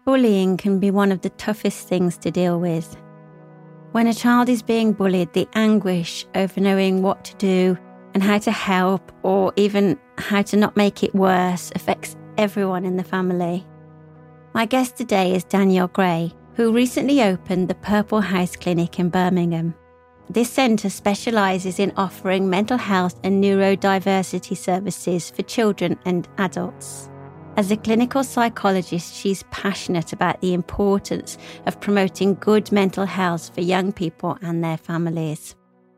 Bullying can be one of the toughest things to deal with. When a child is being bullied, the anguish over knowing what to do and how to help, or even how to not make it worse, affects everyone in the family. My guest today is Danielle Gray, who recently opened the Purple House Clinic in Birmingham. This centre specialises in offering mental health and neurodiversity services for children and adults. As a clinical psychologist, she's passionate about the importance of promoting good mental health for young people and their families.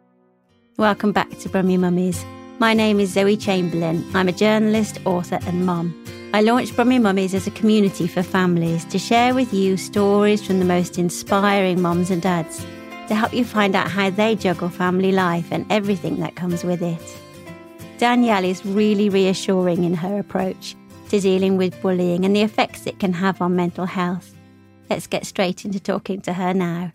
Welcome back to Brummy Mummies. My name is Zoe Chamberlain. I'm a journalist, author and mum. I launched Brummy Mummies as a community for families to share with you stories from the most inspiring mums and dads to help you find out how they juggle family life and everything that comes with it. Danielle is really reassuring in her approach to dealing with bullying and the effects it can have on mental health. Let's get straight into talking to her now.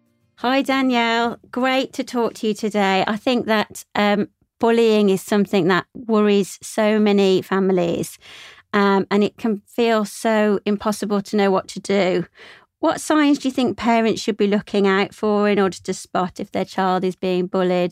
Hi Danielle, great to talk to you today. I think that bullying is something that worries so many families and it can feel so impossible to know what to do. What signs do you think parents should be looking out for in order to spot if their child is being bullied?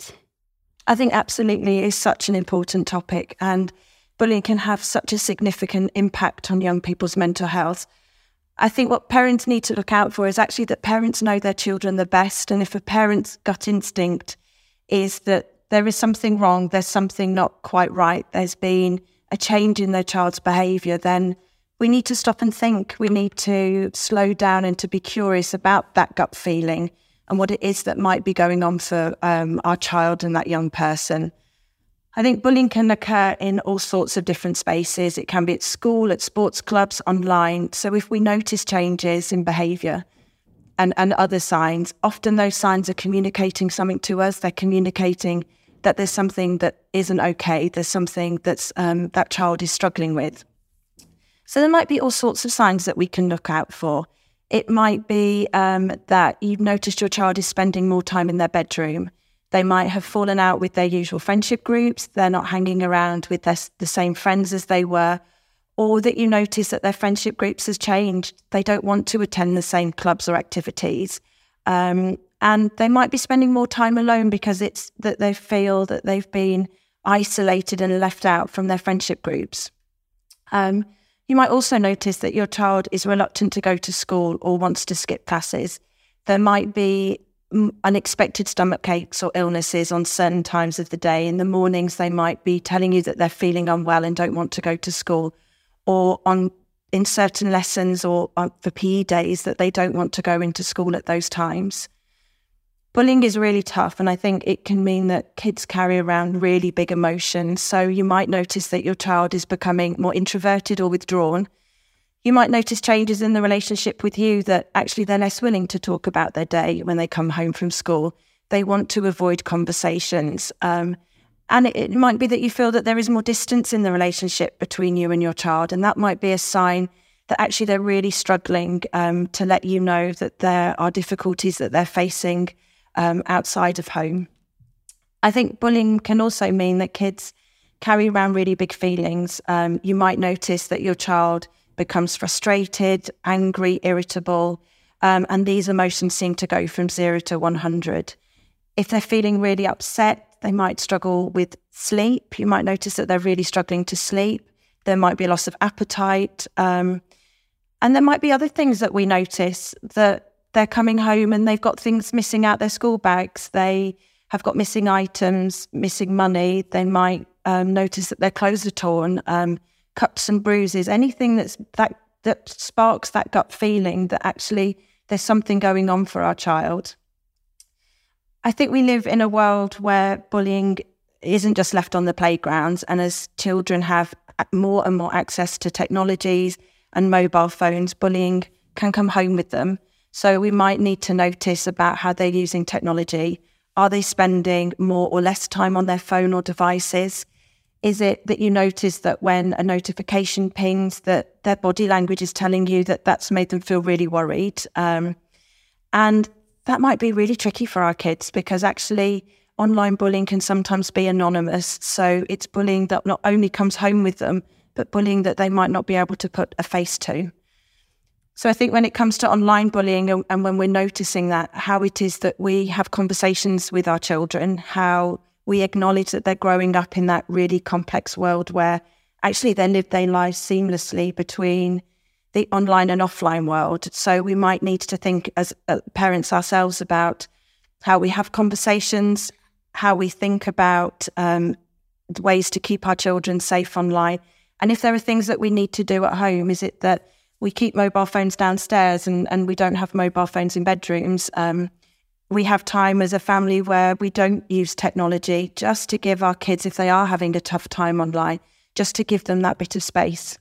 I think absolutely it's such an important topic, and bullying can have such a significant impact on young people's mental health. I think what parents need to look out for is actually that parents know their children the best. And if a parent's gut instinct is that there is something wrong, there's something not quite right, there's been a change in their child's behaviour, then we need to stop and think. We need to slow down and to be curious about that gut feeling and what it is that might be going on for our child and that young person. I think bullying can occur in all sorts of different spaces. It can be at school, at sports clubs, online. So if we notice changes in behaviour and other signs, often those signs are communicating something to us. They're communicating that there's something that isn't okay. There's something that's that child is struggling with. So there might be all sorts of signs that we can look out for. It might be that you've noticed your child is spending more time in their bedroom. They might have fallen out with their usual friendship groups. They're not hanging around with the same friends as they were, or that you notice that their friendship groups has changed. They don't want to attend the same clubs or activities. And they might be spending more time alone because it's that they feel that they've been isolated and left out from their friendship groups. You might also notice that your child is reluctant to go to school or wants to skip classes. There might be unexpected stomach aches or illnesses on certain times of the day. In the mornings, they might be telling you that they're feeling unwell and don't want to go to school, or in certain lessons or for PE days that they don't want to go into school at those times. Bullying is really tough, and I think it can mean that kids carry around really big emotions. So you might notice that your child is becoming more introverted or withdrawn. You might notice changes in the relationship with you, that actually they're less willing to talk about their day when they come home from school. They want to avoid conversations. And it might be that you feel that there is more distance in the relationship between you and your child. And that might be a sign that actually they're really struggling, to let you know that there are difficulties that they're facing outside of home. I think bullying can also mean that kids carry around really big feelings. You might notice that your child becomes frustrated, angry, irritable, and these emotions seem to go from 0 to 100. If they're feeling really upset, they might struggle with sleep. You might notice that they're really struggling to sleep. There might be a loss of appetite. And there might be other things that we notice, that they're coming home and they've got things missing out their school bags. They have got missing items, missing money. They might notice that their clothes are torn, cuts and bruises, anything that sparks that gut feeling that actually there's something going on for our child. I think we live in a world where bullying isn't just left on the playgrounds, and as children have more and more access to technologies and mobile phones, bullying can come home with them. So we might need to notice about how they're using technology. Are they spending more or less time on their phone or devices? Is it that you notice that when a notification pings, that their body language is telling you that that's made them feel really worried? And that might be really tricky for our kids, because actually online bullying can sometimes be anonymous. So it's bullying that not only comes home with them, but bullying that they might not be able to put a face to. So I think when it comes to online bullying and when we're noticing that, how it is that we have conversations with our children, how we acknowledge that they're growing up in that really complex world where actually they live their lives seamlessly between the online and offline world. So we might need to think as parents ourselves about how we have conversations, how we think about ways to keep our children safe online. And if there are things that we need to do at home, is it that we keep mobile phones downstairs and we don't have mobile phones in bedrooms? We have time as a family where we don't use technology, just to give our kids, if they are having a tough time online, just to give them that bit of space.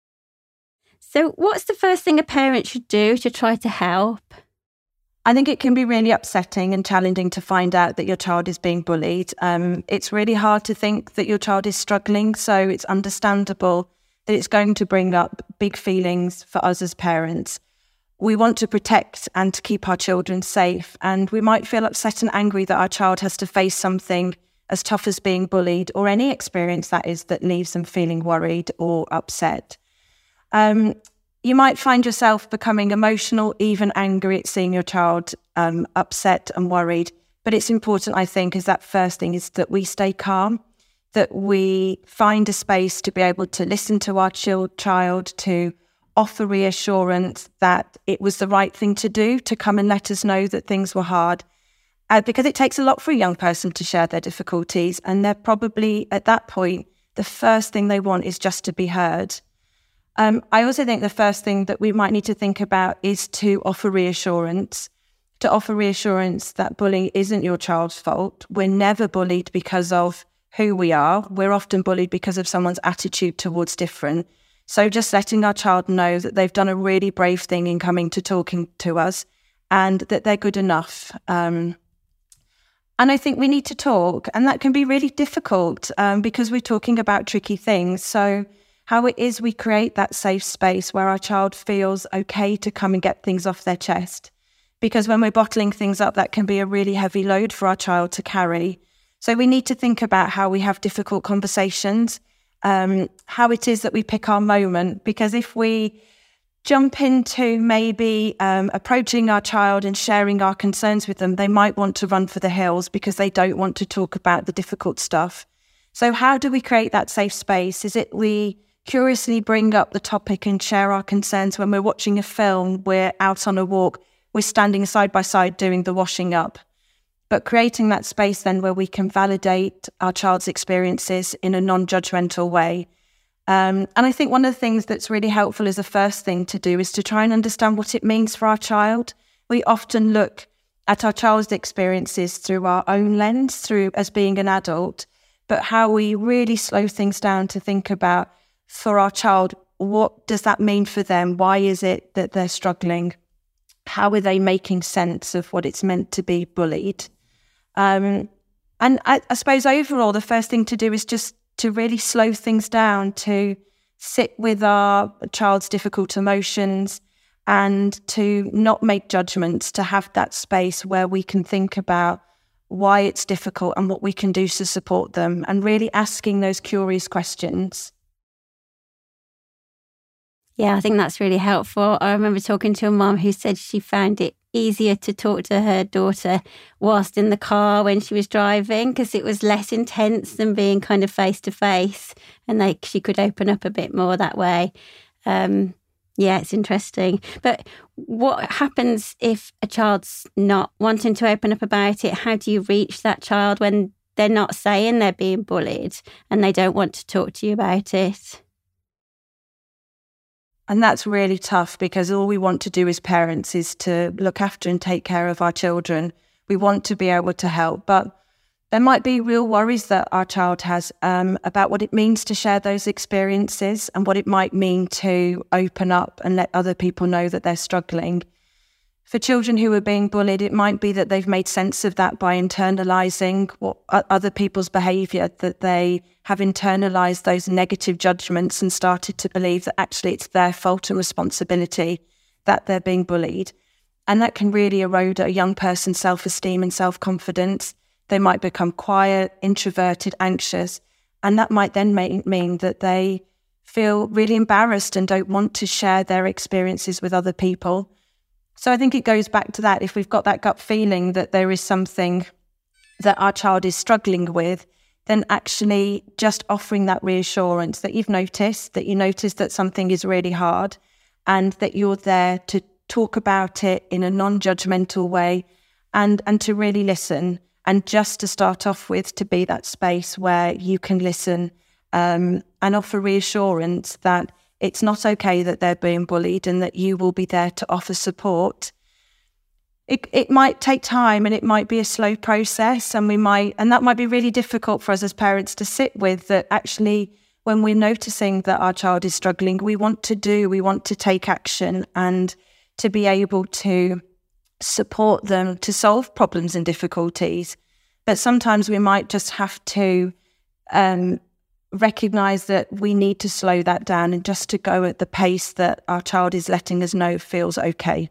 So what's the first thing a parent should do to try to help? I think it can be really upsetting and challenging to find out that your child is being bullied. It's really hard to think that your child is struggling, so it's understandable that it's going to bring up big feelings for us as parents. We want to protect and to keep our children safe, and we might feel upset and angry that our child has to face something as tough as being bullied, or any experience that is that leaves them feeling worried or upset. You might find yourself becoming emotional, even angry at seeing your child upset and worried. But it's important, I think, is that first thing is that we stay calm, that we find a space to be able to listen to our child, to offer reassurance that it was the right thing to do, to come and let us know that things were hard. Because it takes a lot for a young person to share their difficulties. And they're probably, at that point, the first thing they want is just to be heard. I also think the first thing that we might need to think about is to offer reassurance that bullying isn't your child's fault. We're never bullied because of who we are. We're often bullied because of someone's attitude towards different. So just letting our child know that they've done a really brave thing in coming to talking to us and that they're good enough. And I think we need to talk, and that can be really difficult because we're talking about tricky things. So how it is we create that safe space where our child feels okay to come and get things off their chest. Because when we're bottling things up, that can be a really heavy load for our child to carry. So we need to think about how we have difficult conversations, how it is that we pick our moment. Because if we jump into maybe approaching our child and sharing our concerns with them, they might want to run for the hills because they don't want to talk about the difficult stuff. So how do we create that safe space? Is it we curiously bring up the topic and share our concerns when we're watching a film, we're out on a walk, we're standing side by side doing the washing up? But creating that space then where we can validate our child's experiences in a non-judgmental way. And I think one of the things that's really helpful as a first thing to do is to try and understand what it means for our child. We often look at our child's experiences through our own lens, through as being an adult, but how we really slow things down to think about, for our child, what does that mean for them? Why is it that they're struggling? How are they making sense of what it's meant to be bullied? And I suppose overall, the first thing to do is just to really slow things down, to sit with our child's difficult emotions and to not make judgments, to have that space where we can think about why it's difficult and what we can do to support them, and really asking those curious questions. Yeah, I think that's really helpful. I remember talking to a mum who said she found it easier to talk to her daughter whilst in the car when she was driving because it was less intense than being kind of face to face, and she could open up a bit more that way. Yeah, it's interesting. But what happens if a child's not wanting to open up about it? How do you reach that child when they're not saying they're being bullied and they don't want to talk to you about it? And that's really tough because all we want to do as parents is to look after and take care of our children. We want to be able to help, but there might be real worries that our child has about what it means to share those experiences and what it might mean to open up and let other people know that they're struggling. For children who are being bullied, it might be that they've made sense of that by internalising what other people's behaviour, that they have internalised those negative judgments and started to believe that actually it's their fault and responsibility that they're being bullied. And that can really erode a young person's self-esteem and self-confidence. They might become quiet, introverted, anxious, and that might then mean that they feel really embarrassed and don't want to share their experiences with other people. So I think it goes back to that. If we've got that gut feeling that there is something that our child is struggling with, then actually just offering that reassurance that you've noticed, that you noticed that something is really hard, and that you're there to talk about it in a non-judgmental way, and to really listen, and just to start off with, to be that space where you can listen and offer reassurance that it's not okay that they're being bullied, and that you will be there to offer support. It might take time, and it might be a slow process, and that might be really difficult for us as parents to sit with, that actually when we're noticing that our child is struggling, we want to take action and to be able to support them to solve problems and difficulties. But sometimes we might just have to recognise that we need to slow that down, and just to go at the pace that our child is letting us know feels okay.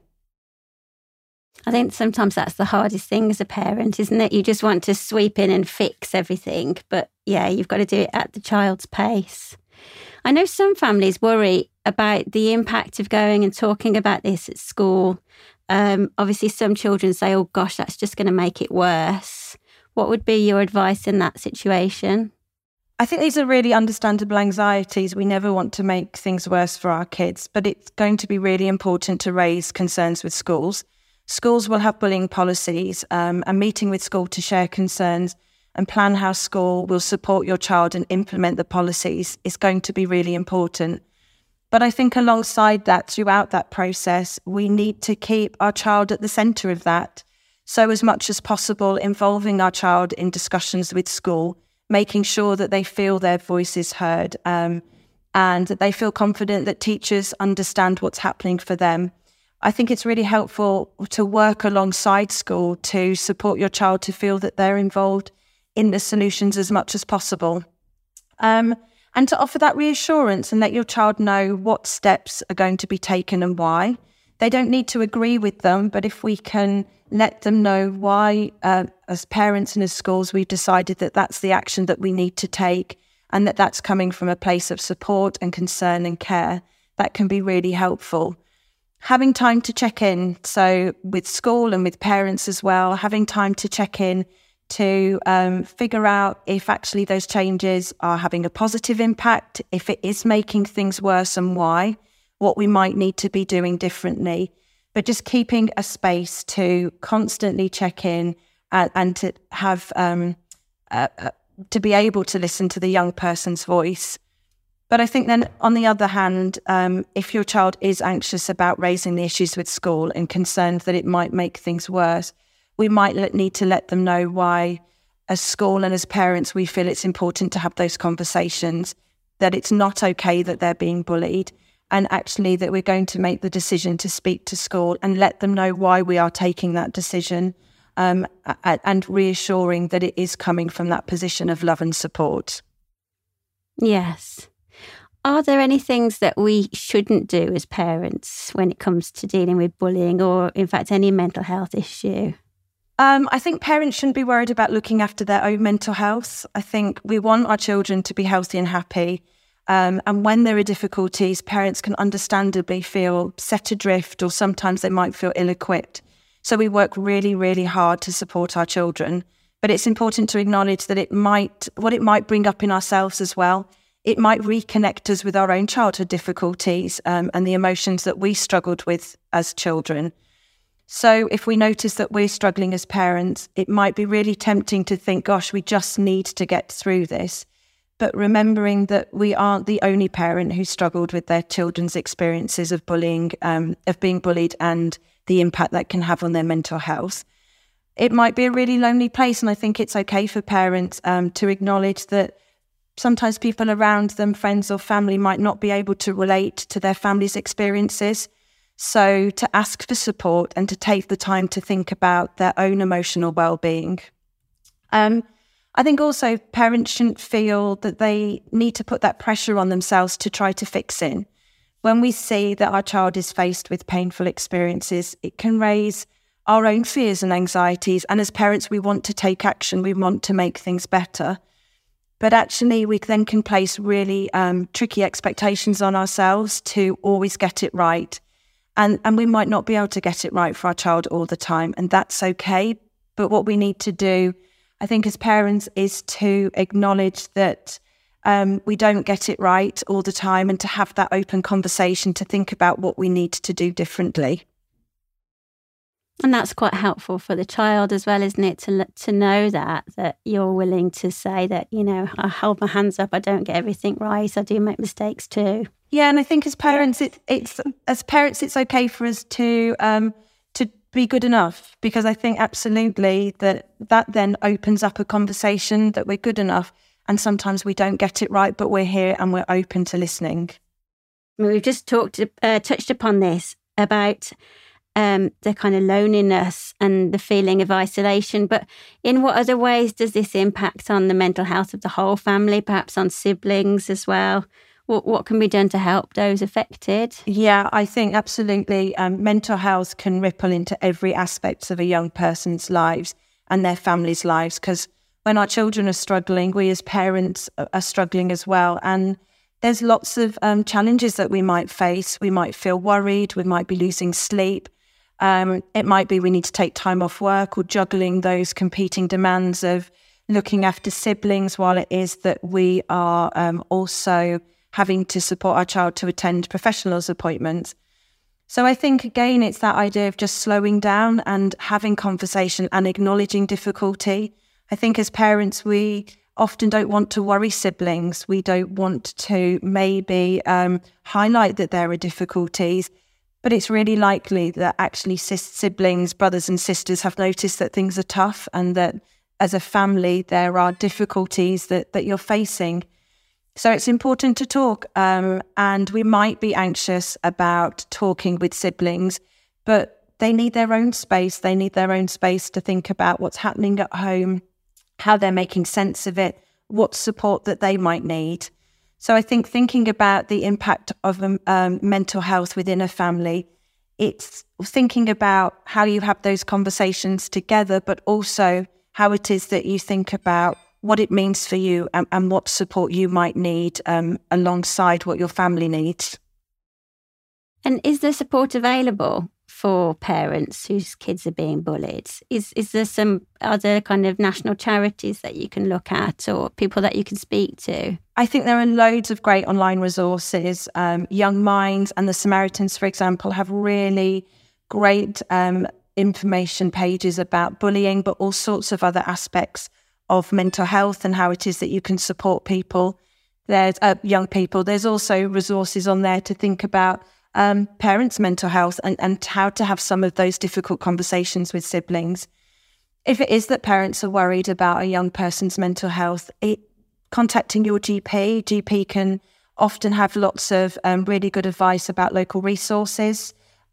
I think sometimes that's the hardest thing as a parent, isn't it? You just want to sweep in and fix everything. But yeah, you've got to do it at the child's pace. I know some families worry about the impact of going and talking about this at school. Obviously, some children say, oh gosh, that's just going to make it worse. What would be your advice in that situation? I think these are really understandable anxieties. We never want to make things worse for our kids, but it's going to be really important to raise concerns with schools. Schools will have bullying policies, and meeting with school to share concerns and plan how school will support your child and implement the policies is going to be really important. But I think alongside that, throughout that process, we need to keep our child at the centre of that. So as much as possible, involving our child in discussions with school, making sure that they feel their voice is heard, and that they feel confident that teachers understand what's happening for them. I think it's really helpful to work alongside school to support your child to feel that they're involved in the solutions as much as possible. And to offer that reassurance and let your child know what steps are going to be taken and why. They don't need to agree with them, but if we can let them know why, as parents and as schools, we've decided that that's the action that we need to take, and that that's coming from a place of support and concern and care, that can be really helpful. Having time to check in, so with school and with parents as well, having time to check in to figure out if actually those changes are having a positive impact, if it is making things worse and why, what we might need to be doing differently. But just keeping a space to constantly check in and to have to be able to listen to the young person's voice. But I think then, on the other hand, if your child is anxious about raising the issues with school and concerned that it might make things worse, we might need to let them know why, as school and as parents, we feel it's important to have those conversations, that it's not okay that they're being bullied, and actually that we're going to make the decision to speak to school and let them know why we are taking that decision, and reassuring that it is coming from that position of love and support. Yes. Are there any things that we shouldn't do as parents when it comes to dealing with bullying, or in fact any mental health issue? I think parents shouldn't be worried about looking after their own mental health. I think we want our children to be healthy and happy. And when there are difficulties, parents can understandably feel set adrift, or sometimes they might feel ill-equipped. So we work really, really hard to support our children. But it's important to acknowledge that what it might bring up in ourselves as well. It might reconnect us with our own childhood difficulties and the emotions that we struggled with as children. So if we notice that we're struggling as parents, it might be really tempting to think, gosh, we just need to get through this. But remembering that we aren't the only parent who struggled with their children's experiences of bullying, of being bullied, and the impact that can have on their mental health. It might be a really lonely place, and I think it's okay for parents to acknowledge that sometimes people around them, friends or family, might not be able to relate to their family's experiences. So to ask for support and to take the time to think about their own emotional well-being. I think also parents shouldn't feel that they need to put that pressure on themselves to try to fix it. When we see that our child is faced with painful experiences, it can raise our own fears and anxieties. And as parents, we want to take action. We want to make things better. But actually, we then can place really tricky expectations on ourselves to always get it right. And we might not be able to get it right for our child all the time, and that's okay. But what we need to do, I think, as parents, is to acknowledge that we don't get it right all the time, and to have that open conversation to think about what we need to do differently. And that's quite helpful for the child as well, isn't it? To know that you're willing to say that, I hold my hands up, I don't get everything right, I do make mistakes too. Yeah, and I think as parents, it's okay for us to be good enough, because I think absolutely that then opens up a conversation that we're good enough, and sometimes we don't get it right, but we're here and we're open to listening. We've just touched upon this about the kind of loneliness and the feeling of isolation. But in what other ways does this impact on the mental health of the whole family, perhaps on siblings as well? What can be done to help those affected? Yeah, I think absolutely. Mental health can ripple into every aspect of a young person's lives and their family's lives, because when our children are struggling, we as parents are struggling as well. And there's lots of challenges that we might face. We might feel worried. We might be losing sleep. It might be we need to take time off work, or juggling those competing demands of looking after siblings, while it is that we are also having to support our child to attend professionals' appointments. So I think, again, it's that idea of just slowing down and having conversation and acknowledging difficulty. I think as parents, we often don't want to worry siblings. We don't want to maybe highlight that there are difficulties. But it's really likely that actually siblings, brothers and sisters, have noticed that things are tough, and that as a family there are difficulties that you're facing. So it's important to talk, and we might be anxious about talking with siblings, but they need their own space. They need their own space to think about what's happening at home, how they're making sense of it, what support that they might need. So I think thinking about the impact of mental health within a family, it's thinking about how you have those conversations together, but also how it is that you think about what it means for you and what support you might need alongside what your family needs. And is there support available for parents whose kids are being bullied? Is there some other kind of national charities that you can look at, or people that you can speak to? I think there are loads of great online resources. Young Minds and the Samaritans, for example, have really great information pages about bullying, but all sorts of other aspects of mental health and how it is that you can support people. There's young people. There's also resources on there to think about parents' mental health and how to have some of those difficult conversations with siblings. If it is that parents are worried about a young person's mental health, contacting your GP. GP can often have lots of really good advice about local resources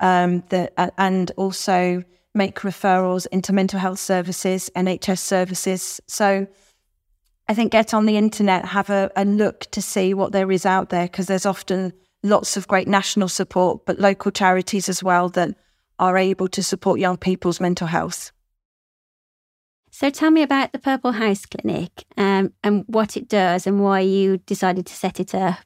and also make referrals into mental health services, NHS services. So I think get on the internet, have a look to see what there is out there, because there's often lots of great national support, but local charities as well that are able to support young people's mental health. So tell me about the Purple House Clinic and what it does and why you decided to set it up.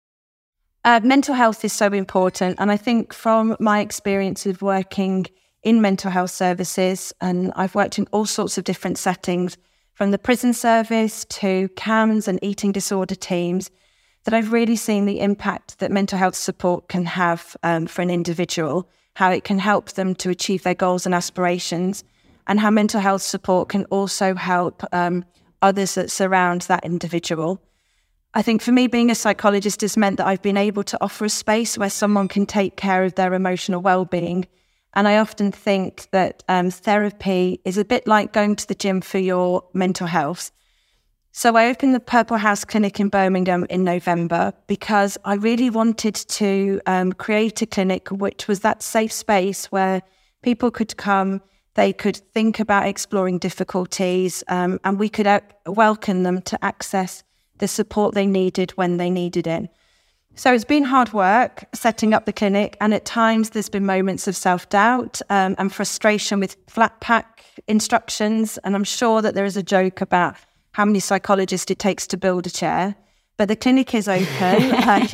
Mental health is so important. And I think from my experience of working in mental health services, and I've worked in all sorts of different settings, from the prison service to CAMHS and eating disorder teams, that I've really seen the impact that mental health support can have for an individual, how it can help them to achieve their goals and aspirations, and how mental health support can also help others that surround that individual. I think for me, being a psychologist has meant that I've been able to offer a space where someone can take care of their emotional well-being. And I often think that therapy is a bit like going to the gym for your mental health. So I opened the Purple House Clinic in Birmingham in November because I really wanted to create a clinic which was that safe space where people could come, they could think about exploring difficulties, and we could welcome them to access the support they needed when they needed it. So it's been hard work setting up the clinic, and at times there's been moments of self-doubt and frustration with flat pack instructions. And I'm sure that there is a joke about how many psychologists it takes to build a chair, but the clinic is open.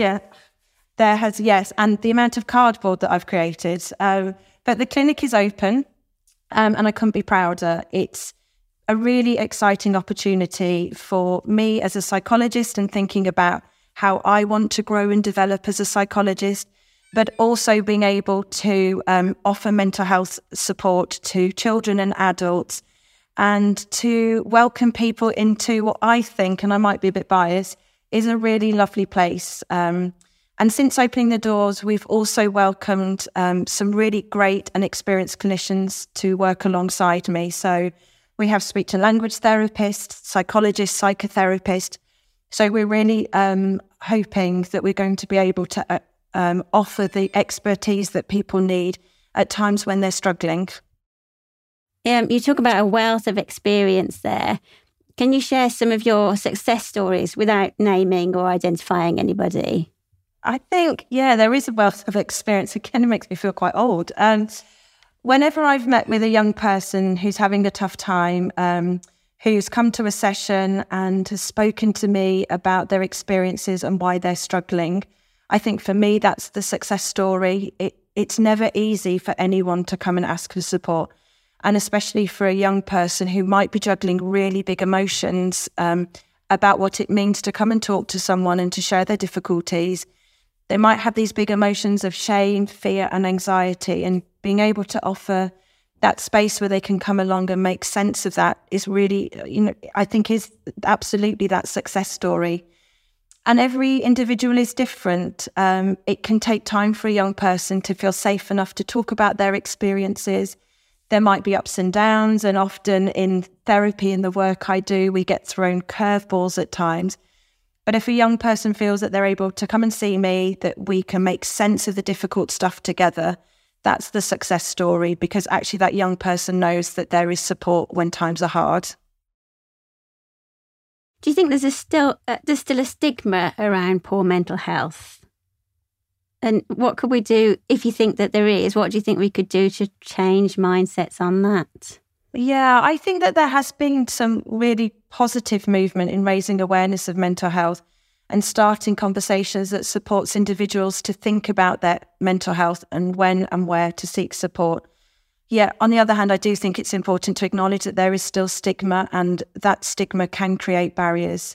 And the amount of cardboard that I've created. But the clinic is open, and I couldn't be prouder. It's a really exciting opportunity for me as a psychologist and thinking about how I want to grow and develop as a psychologist, but also being able to offer mental health support to children and adults, and to welcome people into what I think, and I might be a bit biased, is a really lovely place. And since opening the doors, we've also welcomed some really great and experienced clinicians to work alongside me. So we have speech and language therapists, psychologists, psychotherapists. So we're really hoping that we're going to be able to offer the expertise that people need at times when they're struggling. You talk about a wealth of experience there. Can you share some of your success stories without naming or identifying anybody? I think, there is a wealth of experience. Again, it makes me feel quite old. Whenever I've met with a young person who's having a tough time, who's come to a session and has spoken to me about their experiences and why they're struggling, I think for me, that's the success story. It's never easy for anyone to come and ask for support. And especially for a young person who might be juggling really big emotions about what it means to come and talk to someone and to share their difficulties. They might have these big emotions of shame, fear and anxiety, and being able to offer that space where they can come along and make sense of that is really, I think is absolutely that success story. And every individual is different. It can take time for a young person to feel safe enough to talk about their experiences. There might be ups and downs, and often in therapy and the work I do, we get thrown curveballs at times. But if a young person feels that they're able to come and see me, that we can make sense of the difficult stuff together, that's the success story, because actually that young person knows that there is support when times are hard. Do you think there's still a stigma around poor mental health? And what could we do, if you think that there is, what do you think we could do to change mindsets on that? Yeah, I think that there has been some really positive movement in raising awareness of mental health and starting conversations that supports individuals to think about their mental health and when and where to seek support. Yeah, on the other hand, I do think it's important to acknowledge that there is still stigma, and that stigma can create barriers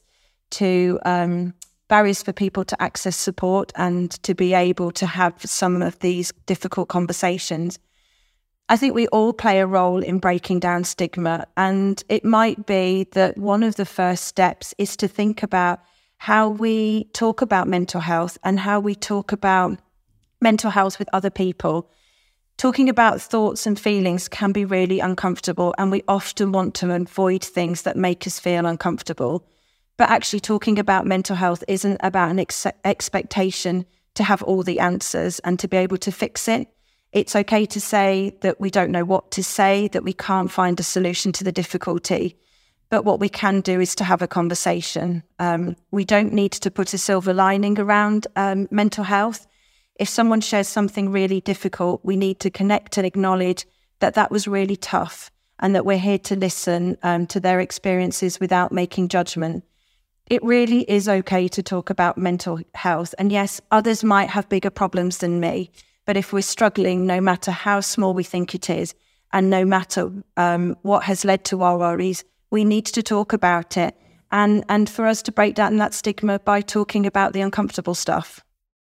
for people to access support and to be able to have some of these difficult conversations. I think we all play a role in breaking down stigma, and it might be that one of the first steps is to think about how we talk about mental health and how we talk about mental health with other people. Talking about thoughts and feelings can be really uncomfortable, and we often want to avoid things that make us feel uncomfortable. But actually talking about mental health isn't about an expectation to have all the answers and to be able to fix it. It's okay to say that we don't know what to say, that we can't find a solution to the difficulty. But what we can do is to have a conversation. We don't need to put a silver lining around mental health. If someone shares something really difficult, we need to connect and acknowledge that that was really tough, and that we're here to listen to their experiences without making judgment. It really is okay to talk about mental health. And yes, others might have bigger problems than me. But if we're struggling, no matter how small we think it is, and no matter what has led to our worries, we need to talk about it. And for us to break down that stigma by talking about the uncomfortable stuff.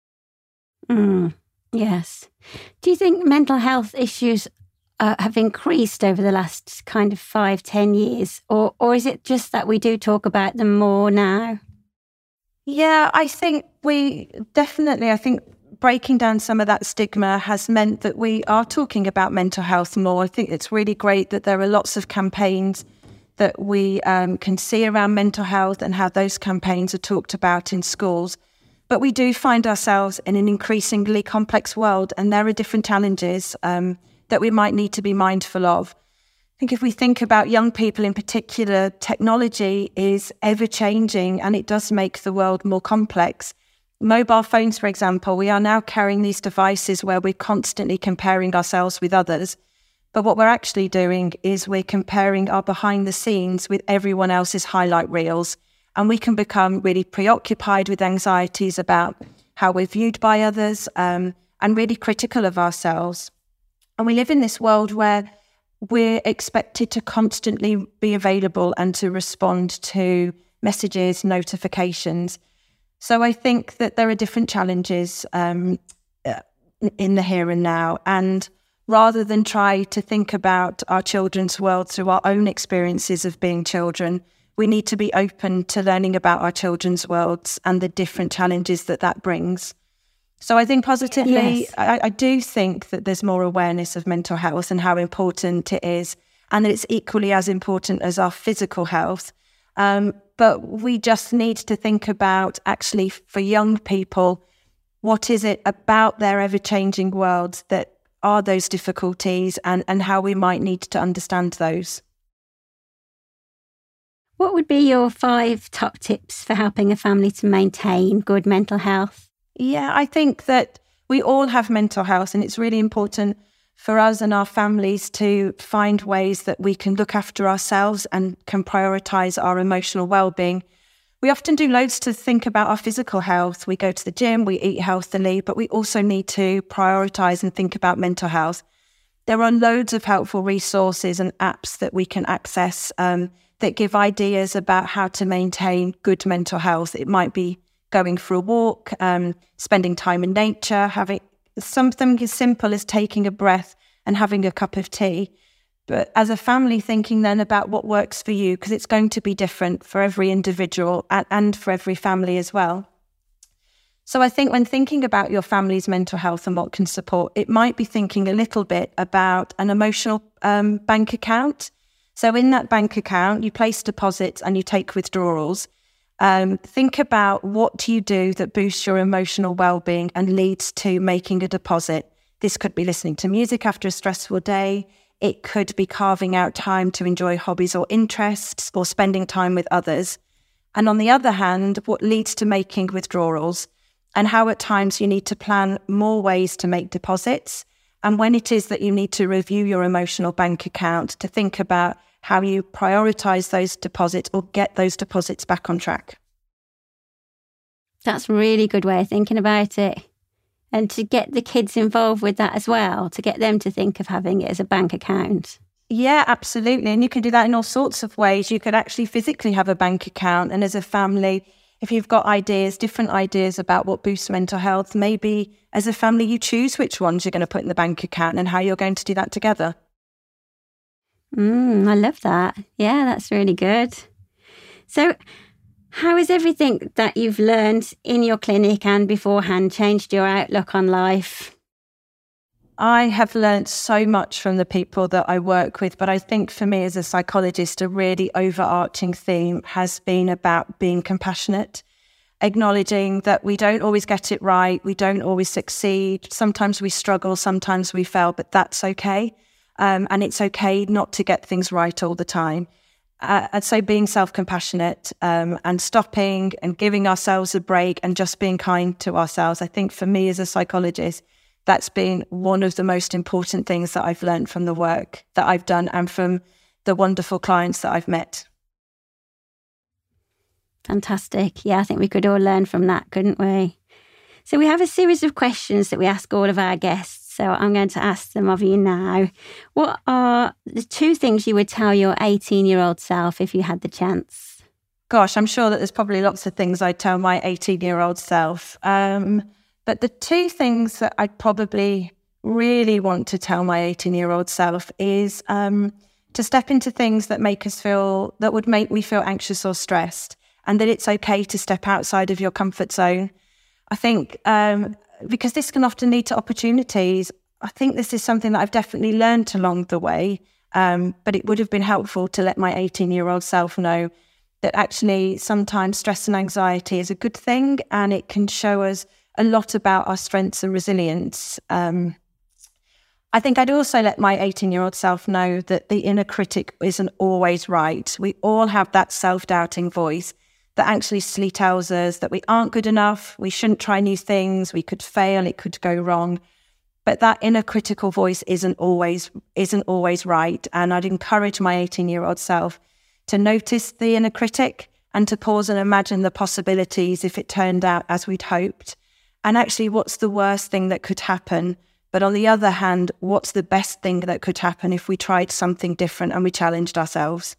Yes. Do you think mental health issues have increased over the last kind of 5-10 years? Or is it just that we do talk about them more now? Yeah, I think I think breaking down some of that stigma has meant that we are talking about mental health more. I think it's really great that there are lots of campaigns that we can see around mental health and how those campaigns are talked about in schools. But we do find ourselves in an increasingly complex world, and there are different challenges that we might need to be mindful of. I think if we think about young people in particular, technology is ever-changing and it does make the world more complex. Mobile phones, for example, we are now carrying these devices where we're constantly comparing ourselves with others. But what we're actually doing is we're comparing our behind the scenes with everyone else's highlight reels. And we can become really preoccupied with anxieties about how we're viewed by others, and really critical of ourselves. And we live in this world where we're expected to constantly be available and to respond to messages, notifications. So I think that there are different challenges in the here and now. And rather than try to think about our children's world through our own experiences of being children, we need to be open to learning about our children's worlds and the different challenges that brings. So I think positively, yes. I do think that there's more awareness of mental health and how important it is, and that it's equally as important as our physical health. But we just need to think about, actually, for young people, what is it about their ever-changing world that are those difficulties, and how we might need to understand those. What would be your 5 top tips for helping a family to maintain good mental health? Yeah, I think that we all have mental health, and it's really important for us and our families to find ways that we can look after ourselves and can prioritise our emotional well-being. We often do loads to think about our physical health. We go to the gym, we eat healthily, but we also need to prioritise and think about mental health. There are loads of helpful resources and apps that we can access that give ideas about how to maintain good mental health. It might be going for a walk, spending time in nature, having something as simple as taking a breath and having a cup of tea. But as a family, thinking then about what works for you, because it's going to be different for every individual and for every family as well. So I think when thinking about your family's mental health and what can support, it might be thinking a little bit about an emotional bank account. So in that bank account, you place deposits and you take withdrawals. Think about what you do that boosts your emotional well-being and leads to making a deposit. This could be listening to music after a stressful day. It could be carving out time to enjoy hobbies or interests, or spending time with others. And on the other hand, what leads to making withdrawals, and how at times you need to plan more ways to make deposits, and when it is that you need to review your emotional bank account to think about how you prioritise those deposits or get those deposits back on track. That's a really good way of thinking about it. And to get the kids involved with that as well, to get them to think of having it as a bank account. Yeah, absolutely. And you can do that in all sorts of ways. You could actually physically have a bank account. And as a family, if you've got ideas, different ideas about what boosts mental health, maybe as a family you choose which ones you're going to put in the bank account and how you're going to do that together. I love that. Yeah, that's really good. So how has everything that you've learned in your clinic and beforehand changed your outlook on life? I have learned so much from the people that I work with, but I think for me as a psychologist, a really overarching theme has been about being compassionate, acknowledging that we don't always get it right, we don't always succeed, sometimes we struggle, sometimes we fail, but that's okay. And it's okay not to get things right all the time. And so being self-compassionate and stopping and giving ourselves a break and just being kind to ourselves, I think for me as a psychologist, that's been one of the most important things that I've learned from the work that I've done and from the wonderful clients that I've met. Fantastic. Yeah, I think we could all learn from that, couldn't we? So we have a series of questions that we ask all of our guests. So I'm going to ask them of you now. What are the 2 things you would tell your 18-year-old self if you had the chance? Gosh, I'm sure that there's probably lots of things I'd tell my 18-year-old self. But the 2 things that I'd probably really want to tell my 18-year-old self is to step into things that would make me feel anxious or stressed, and that it's okay to step outside of your comfort zone. I think because this can often lead to opportunities. I think this is something that I've definitely learned along the way, but it would have been helpful to let my 18-year-old self know that actually sometimes stress and anxiety is a good thing, and it can show us a lot about our strengths and resilience. I think I'd also let my 18-year-old self know that the inner critic isn't always right. We all have that self-doubting voice that anxiously tells us that we aren't good enough, we shouldn't try new things, we could fail, it could go wrong. But that inner critical voice isn't always right. And I'd encourage my 18-year-old self to notice the inner critic and to pause and imagine the possibilities if it turned out as we'd hoped. And actually, what's the worst thing that could happen? But on the other hand, what's the best thing that could happen if we tried something different and we challenged ourselves?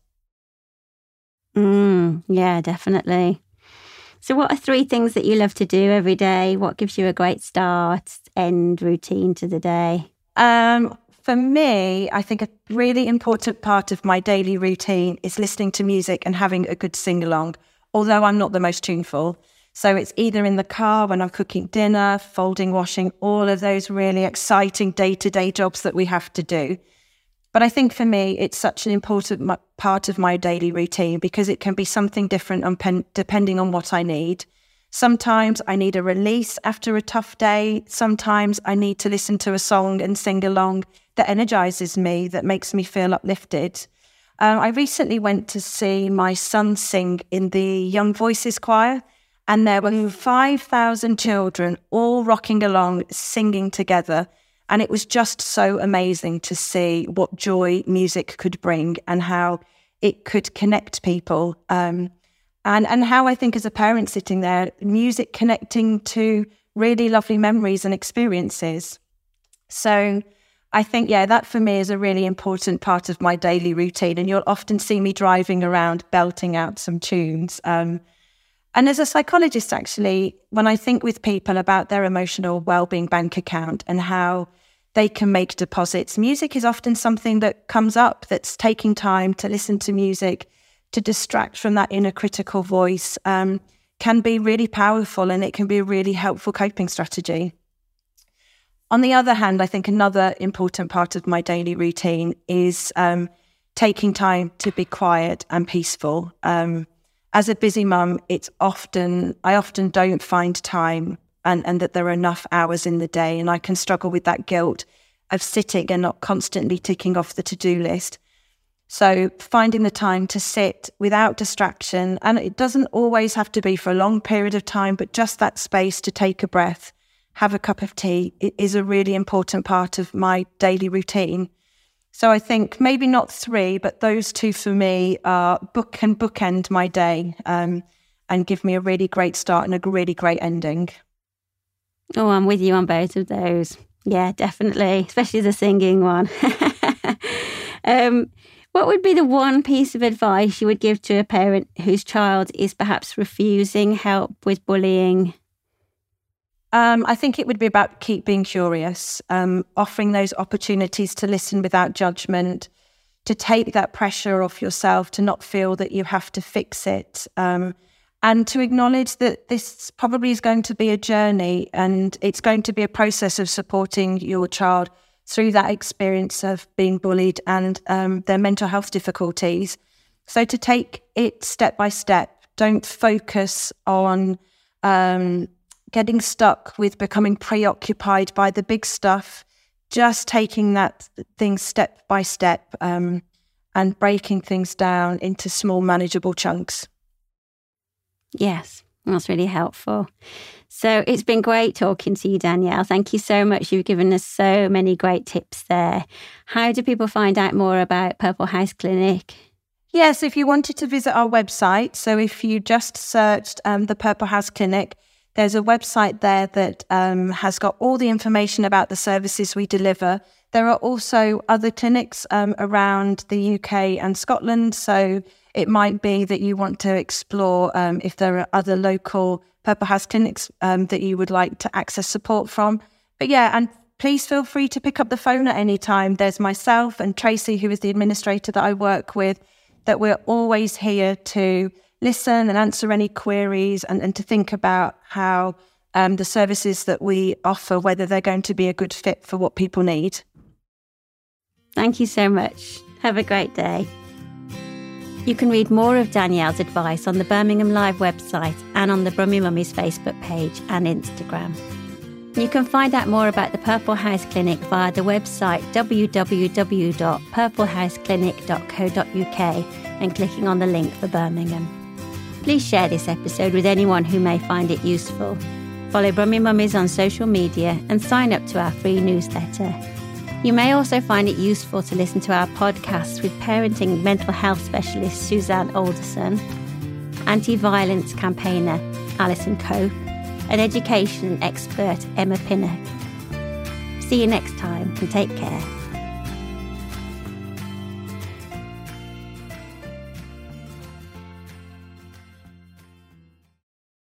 Yeah, definitely. So what are 3 things that you love to do every day? What gives you a great start, end routine to the day? For me, I think a really important part of my daily routine is listening to music and having a good sing-along, although I'm not the most tuneful. So it's either in the car when I'm cooking dinner, folding, washing, all of those really exciting day-to-day jobs that we have to do. But I think for me, it's such an important part of my daily routine because it can be something different depending on what I need. Sometimes I need a release after a tough day. Sometimes I need to listen to a song and sing along that energizes me, that makes me feel uplifted. I recently went to see my son sing in the Young Voices choir, and there were 5,000 children all rocking along, singing together. And it was just so amazing to see what joy music could bring and how it could connect people. And how I think as a parent sitting there, music connecting to really lovely memories and experiences. So I think, that for me is a really important part of my daily routine. And you'll often see me driving around belting out some tunes. And as a psychologist, actually, when I think with people about their emotional well-being bank account and how they can make deposits, music is often something that comes up, that's taking time to listen to music, to distract from that inner critical voice, can be really powerful, and it can be a really helpful coping strategy. On the other hand, I think another important part of my daily routine is taking time to be quiet and peaceful. As a busy mum, I often don't find time and that there are enough hours in the day, and I can struggle with that guilt of sitting and not constantly ticking off the to-do list. So finding the time to sit without distraction, and it doesn't always have to be for a long period of time, but just that space to take a breath, have a cup of tea, it is a really important part of my daily routine. So I think maybe not 3, but those 2 for me are bookend my day and give me a really great start and a really great ending. Oh, I'm with you on both of those. Yeah, definitely, especially the singing one. What would be the one piece of advice you would give to a parent whose child is perhaps refusing help with bullying? I think it would be about keep being curious, offering those opportunities to listen without judgment, to take that pressure off yourself, to not feel that you have to fix it, and to acknowledge that this probably is going to be a journey and it's going to be a process of supporting your child through that experience of being bullied and their mental health difficulties. So to take it step by step, don't focus on getting stuck with becoming preoccupied by the big stuff, just taking that thing step by step and breaking things down into small, manageable chunks. Yes, that's really helpful. So it's been great talking to you, Danielle. Thank you so much. You've given us so many great tips there. How do people find out more about Purple House Clinic? Yes, if you wanted to visit our website, so if you just searched the Purple House Clinic, there's a website there that has got all the information about the services we deliver. There are also other clinics around the UK and Scotland, so it might be that you want to explore if there are other local Purple House clinics that you would like to access support from. But yeah, and please feel free to pick up the phone at any time. There's myself and Tracy, who is the administrator that I work with, that we're always here to listen and answer any queries and to think about how the services that we offer, whether they're going to be a good fit for what people need. Thank you so much. Have a great day. You can read more of Danielle's advice on the Birmingham Live website and on the Brummy Mummies Facebook page and Instagram. You can find out more about the Purple House Clinic via the website www.purplehouseclinic.co.uk and clicking on the link for Birmingham. Please share this episode with anyone who may find it useful. Follow Brummy Mummies on social media and sign up to our free newsletter. You may also find it useful to listen to our podcasts with parenting mental health specialist Suzanne Alderson, anti-violence campaigner Alison Cope, and education expert Emma Pinnock. See you next time and take care.